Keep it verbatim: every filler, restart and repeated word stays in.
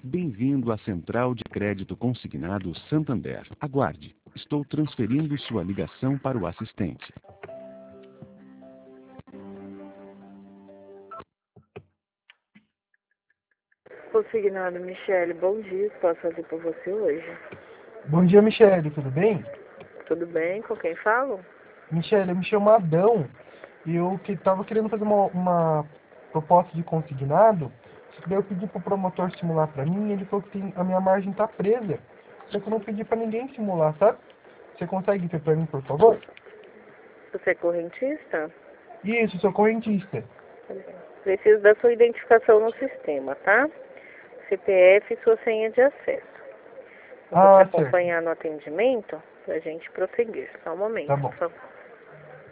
Bem-vindo à Central de Crédito Consignado Santander. Aguarde. Estou transferindo sua ligação para o assistente. Consignado, Michele, bom dia. O que posso fazer por você hoje? Bom dia, Michele, tudo bem? Tudo bem? Com quem falo? Michele, eu me chamo Adão e eu que estava querendo fazer uma, uma proposta de consignado, só que daí eu pedi para o promotor simular para mim e ele falou que tem, a minha margem está presa. Só que eu não pedi para ninguém simular, sabe? Você consegue ver para mim, por favor? Você é correntista? Isso, sou correntista. Preciso da sua identificação no sistema, tá? C P F e sua senha de acesso. Eu vou te Ah, certo. acompanhar no atendimento para a gente prosseguir. Só um momento, Tá bom. por favor.